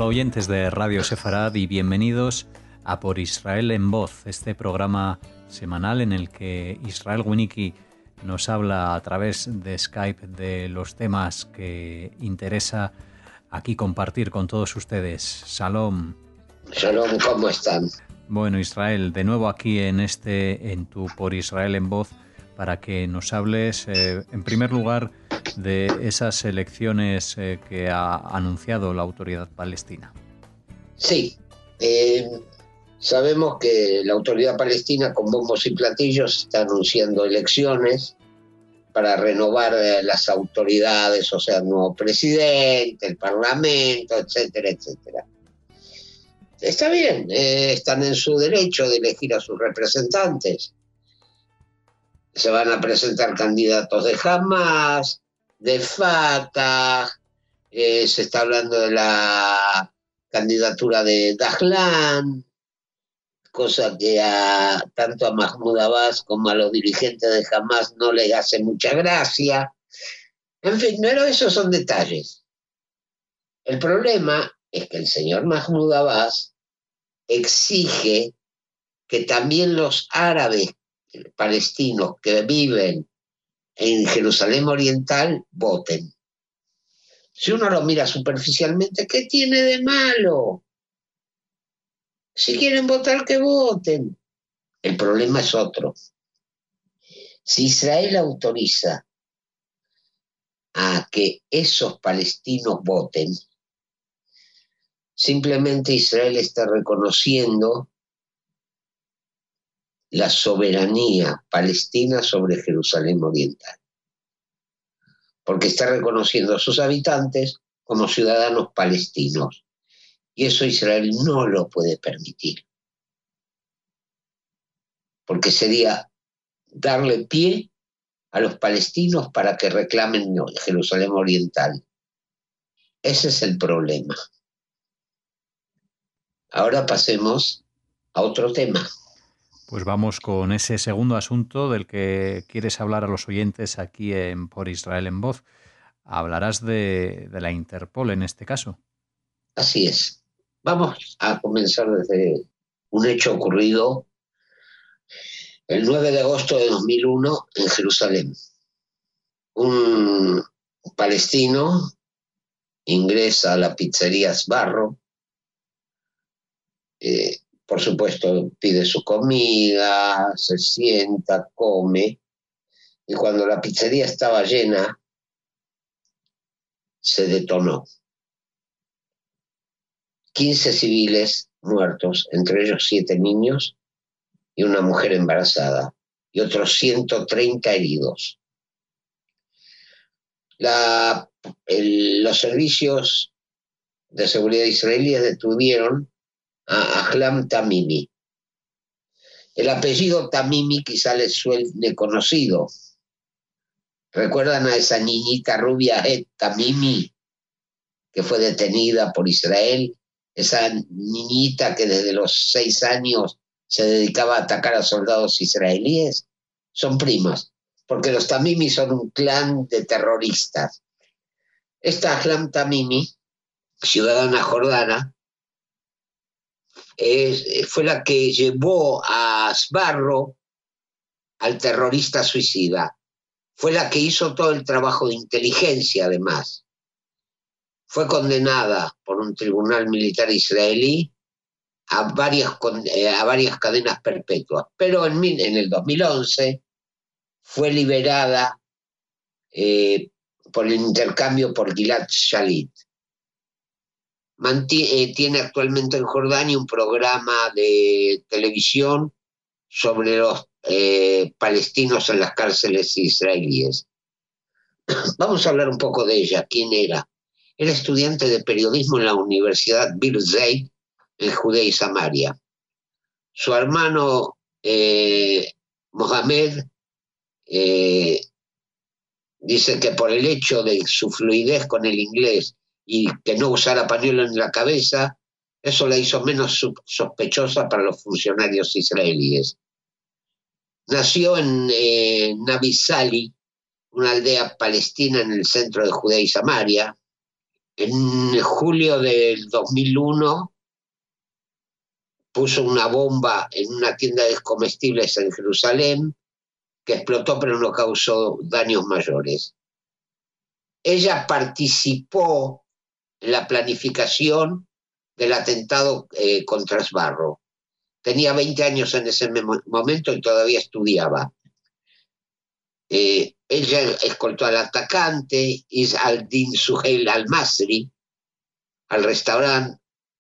Hola oyentes de Radio Sefarad y bienvenidos a Por Israel en Voz, este programa semanal en el que Israel Winnicki nos habla a través de Skype de los temas que interesa aquí compartir con todos ustedes. Shalom. Shalom, ¿cómo están? Bueno, Israel, de nuevo aquí en tu Por Israel en Voz, para que nos hables, en primer lugar, de esas elecciones que ha anunciado la Autoridad Palestina. Sí, sabemos que la Autoridad Palestina con bombos y platillos está anunciando elecciones para renovar las autoridades, o sea, el nuevo presidente, el parlamento, etcétera, etcétera. Está bien, están en su derecho de elegir a sus representantes. Se van a presentar candidatos de Hamas, de Fatah, se está hablando de la candidatura de Dahlan, cosa que tanto a Mahmoud Abbas como a los dirigentes de Hamas no les hace mucha gracia. En fin, pero esos son detalles. El problema es que el señor Mahmoud Abbas exige que también los árabes palestinos que viven en Jerusalén Oriental voten. Si uno lo mira superficialmente, ¿qué tiene de malo? Si quieren votar, que voten. El problema es otro. Si Israel autoriza a que esos palestinos voten, simplemente Israel está reconociendo la soberanía palestina sobre Jerusalén Oriental, porque está reconociendo a sus habitantes como ciudadanos palestinos, y eso Israel no lo puede permitir, porque sería darle pie a los palestinos para que reclamen Jerusalén Oriental. Ese es el problema. Ahora pasemos a otro tema. Pues vamos con ese segundo asunto del que quieres hablar a los oyentes aquí en Por Israel en Voz. Hablarás de la Interpol en este caso. Así es. Vamos a comenzar desde un hecho ocurrido el 9 de agosto de 2001 en Jerusalén. Un palestino ingresa a la pizzería Sbarro, por supuesto pide su comida, se sienta, come, y cuando la pizzería estaba llena, se detonó. 15 civiles muertos, entre ellos 7 niños y una mujer embarazada, y otros 130 heridos. Los servicios de seguridad israelíes detuvieron a Ahlam Tamimi. El apellido Tamimi quizá les suene conocido. ¿Recuerdan a esa niñita rubia Tamimi que fue detenida por Israel? Esa niñita que desde los 6 años se dedicaba a atacar a soldados israelíes. Son primas, porque los Tamimi son un clan de terroristas. Esta Ahlam Tamimi, ciudadana jordana, fue la que llevó a Sbarro al terrorista suicida. Fue la que hizo todo el trabajo de inteligencia, además. Fue condenada por un tribunal militar israelí a varias cadenas perpetuas, pero en el 2011 fue liberada por el intercambio por Gilad Shalit. Tiene actualmente en Jordania un programa de televisión sobre los palestinos en las cárceles israelíes. Vamos a hablar un poco de ella. ¿Quién era? Era estudiante de periodismo en la Universidad Birzeit en Judea y Samaria. Su hermano Mohamed dice que por el hecho de su fluidez con el inglés y que no usara pañuelo en la cabeza, eso la hizo menos sospechosa para los funcionarios israelíes. Nació en Nabi Sali, una aldea palestina en el centro de Judea y Samaria. En julio del 2001 puso una bomba en una tienda de comestibles en Jerusalén que explotó pero no causó daños mayores. Ella participó en la planificación del atentado contra Sbarro. Tenía 20 años en ese momento y todavía estudiaba. Ella escoltó al atacante, Is al-Din Suheil al-Masri, al restaurante.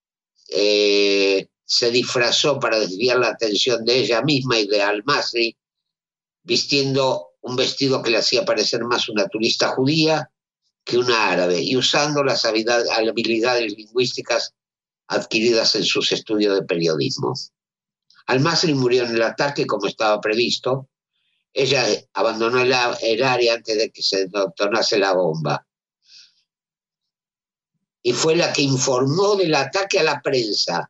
Se disfrazó para desviar la atención de ella misma y de al-Masri, vistiendo un vestido que le hacía parecer más una turista judía que una árabe, y usando las habilidades lingüísticas adquiridas en sus estudios de periodismo. Al-Masri murió en el ataque como estaba previsto. Ella abandonó el área antes de que se detonase la bomba. Y fue la que informó del ataque a la prensa.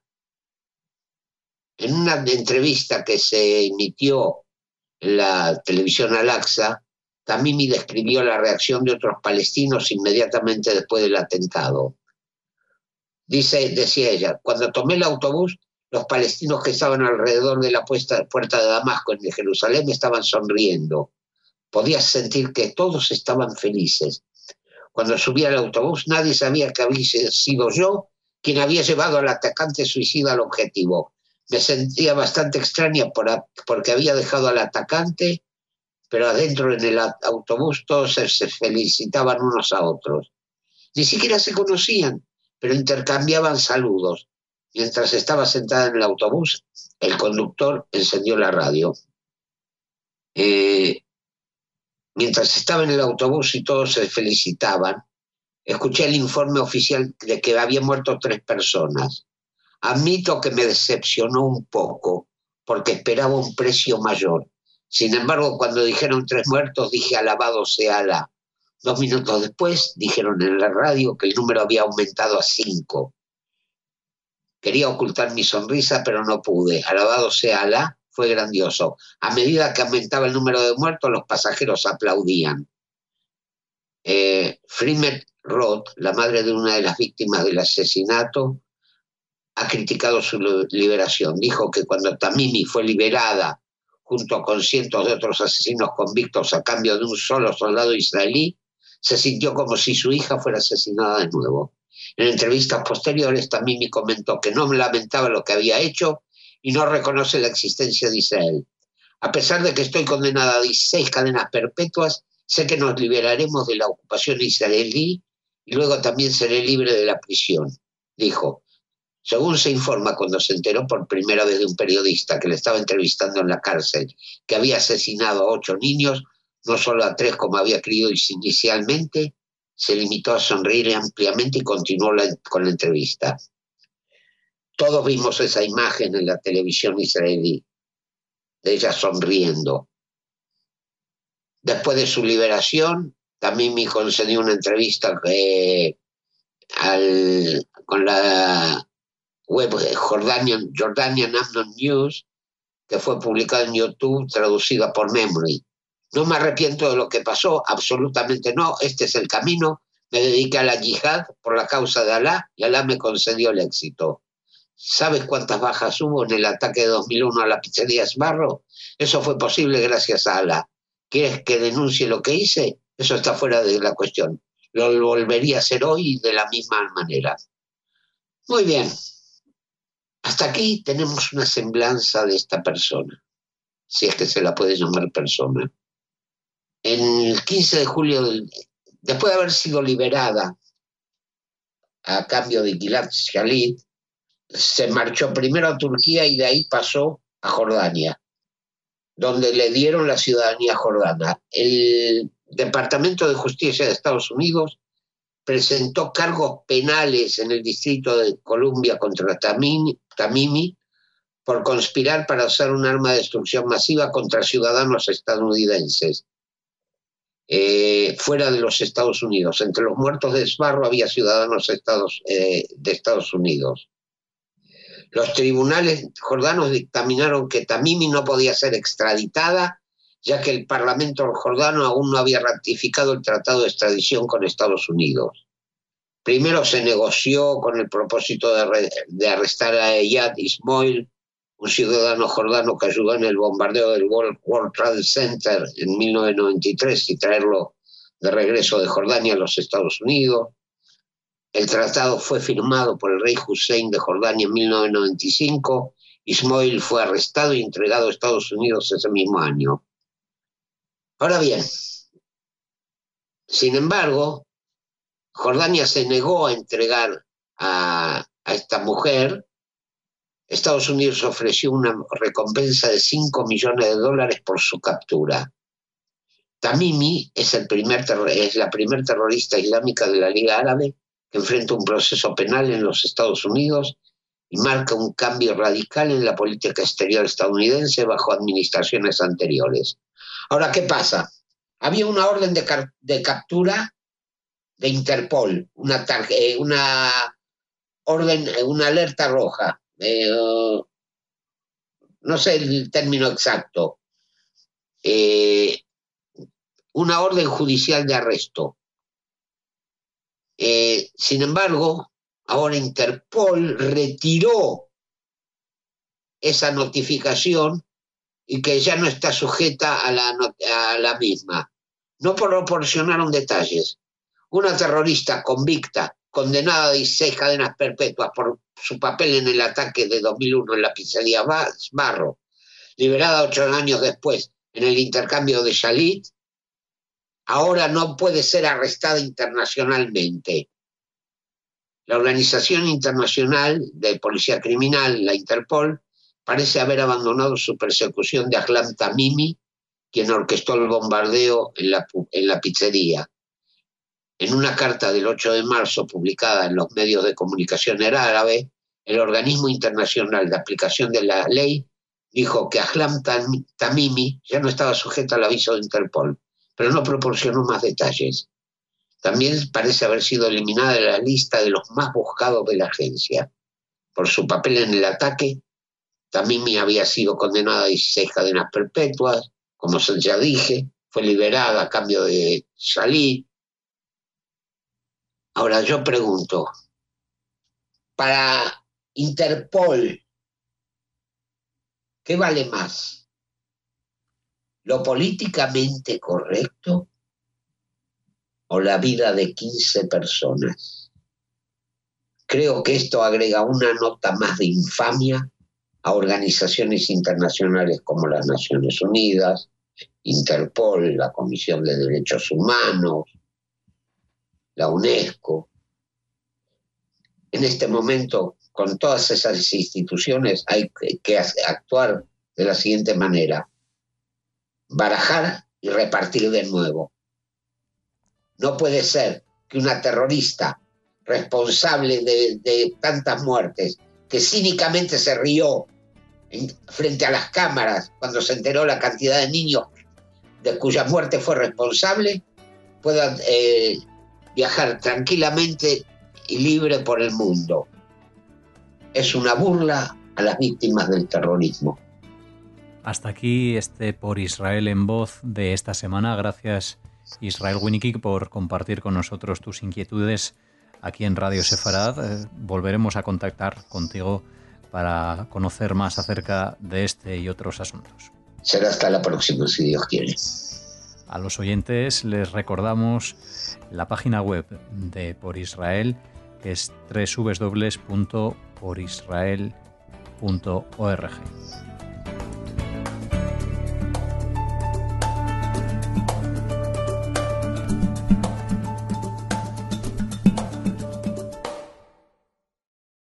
En una entrevista que se emitió en la televisión Al-Aqsa, Tamimi describió la reacción de otros palestinos inmediatamente después del atentado. Decía ella, cuando tomé el autobús, los palestinos que estaban alrededor de la puerta de Damasco en Jerusalén estaban sonriendo. Podías sentir que todos estaban felices. Cuando subí al autobús, nadie sabía que había sido yo quien había llevado al atacante suicida al objetivo. Me sentía bastante extraña porque había dejado al atacante, pero adentro en el autobús todos se felicitaban unos a otros. Ni siquiera se conocían, pero intercambiaban saludos. Mientras estaba sentada en el autobús, el conductor encendió la radio. Mientras estaba en el autobús y todos se felicitaban, escuché el informe oficial de que habían muerto 3 personas. Admito que me decepcionó un poco, porque esperaba un precio mayor. Sin embargo, cuando dijeron 3 muertos, dije alabado sea Alá. 2 minutos después, dijeron en la radio que el número había aumentado a 5. Quería ocultar mi sonrisa, pero no pude. Alabado sea Alá, fue grandioso. A medida que aumentaba el número de muertos, los pasajeros aplaudían. Frimet Roth, la madre de una de las víctimas del asesinato, ha criticado su liberación. Dijo que cuando Tamimi fue liberada junto con cientos de otros asesinos convictos a cambio de un solo soldado israelí, se sintió como si su hija fuera asesinada de nuevo. En entrevistas posteriores, Tamimi comentó que no lamentaba lo que había hecho y no reconoce la existencia de Israel. A pesar de que estoy condenada a 16 cadenas perpetuas, sé que nos liberaremos de la ocupación israelí y luego también seré libre de la prisión, dijo. Según se informa, cuando se enteró por primera vez de un periodista que le estaba entrevistando en la cárcel que había asesinado a 8 niños, no solo a 3 como había creído inicialmente, se limitó a sonreír ampliamente y continuó con la entrevista. Todos vimos esa imagen en la televisión israelí, de ella sonriendo. Después de su liberación, también me concedió una entrevista con la web Jordanian Amnon News, que fue publicada en YouTube, traducida por Memory. No me arrepiento de lo que pasó, absolutamente no. Este es el camino. Me dediqué a la yihad por la causa de Alá y Alá me concedió el éxito. ¿Sabes cuántas bajas hubo en el ataque de 2001 a la pizzería Sbarro? Eso fue posible gracias a Alá. ¿Quieres que denuncie lo que hice? Eso está fuera de la cuestión. Lo volvería a hacer hoy de la misma manera. Muy bien. Hasta aquí tenemos una semblanza de esta persona, si es que se la puede llamar persona. En el 15 de julio, después de haber sido liberada a cambio de Gilad Shalit, se marchó primero a Turquía y de ahí pasó a Jordania, donde le dieron la ciudadanía jordana. El Departamento de Justicia de Estados Unidos presentó cargos penales en el Distrito de Columbia contra Tamimi por conspirar para usar un arma de destrucción masiva contra ciudadanos estadounidenses fuera de los Estados Unidos. Entre los muertos de Sbarro había ciudadanos de Estados Unidos. Los tribunales jordanos dictaminaron que Tamimi no podía ser extraditada, ya que el Parlamento jordano aún no había ratificado el tratado de extradición con Estados Unidos. Primero se negoció con el propósito de arrestar a Eyad Ismail, un ciudadano jordano que ayudó en el bombardeo del World Trade Center en 1993 y traerlo de regreso de Jordania a los Estados Unidos. El tratado fue firmado por el rey Hussein de Jordania en 1995. Ismail fue arrestado y entregado a Estados Unidos ese mismo año. Ahora bien, sin embargo, Jordania se negó a entregar a esta mujer. Estados Unidos ofreció una recompensa de $5 millones por su captura. Tamimi es la primer terrorista islámica de la Liga Árabe que enfrenta un proceso penal en los Estados Unidos y marca un cambio radical en la política exterior estadounidense bajo administraciones anteriores. Ahora, ¿qué pasa? Había una orden de captura de Interpol, una alerta roja, no sé el término exacto, una orden judicial de arresto. Sin embargo, ahora Interpol retiró esa notificación y que ya no está sujeta a la misma. No proporcionaron detalles. Una terrorista convicta, condenada a 16 cadenas perpetuas por su papel en el ataque de 2001 en la pizzería Sbarro, liberada 8 años después en el intercambio de Shalit, ahora no puede ser arrestada internacionalmente. La Organización Internacional de Policía Criminal, la Interpol, parece haber abandonado su persecución de Ahlam Tamimi, quien orquestó el bombardeo en la pizzería. En una carta del 8 de marzo publicada en los medios de comunicación árabe, el organismo internacional de aplicación de la ley dijo que Ahlam Tamimi ya no estaba sujeto al aviso de Interpol, pero no proporcionó más detalles. También parece haber sido eliminada de la lista de los más buscados de la agencia. Por su papel en el ataque, Tamimi había sido condenada a 16 cadenas perpetuas, como ya dije, fue liberada a cambio de salir. Ahora yo pregunto, para Interpol, ¿qué vale más? ¿Lo políticamente correcto o la vida de 15 personas? Creo que esto agrega una nota más de infamia a organizaciones internacionales como las Naciones Unidas, Interpol, la Comisión de Derechos Humanos, la UNESCO. En este momento, con todas esas instituciones hay que actuar de la siguiente manera: barajar y repartir de nuevo. No puede ser que una terrorista responsable de tantas muertes, que cínicamente se rió frente a las cámaras cuando se enteró la cantidad de niños de cuya muerte fue responsable, pueda viajar tranquilamente y libre por el mundo. Es una burla a las víctimas del terrorismo. Hasta aquí Por Israel en Voz de esta semana. Gracias, Israel Winnicke, por compartir con nosotros tus inquietudes aquí en Radio Sefarad. Volveremos a contactar contigo para conocer más acerca de este y otros asuntos. Será hasta la próxima, si Dios quiere. A los oyentes les recordamos la página web de Por Israel, que es www.porisrael.org.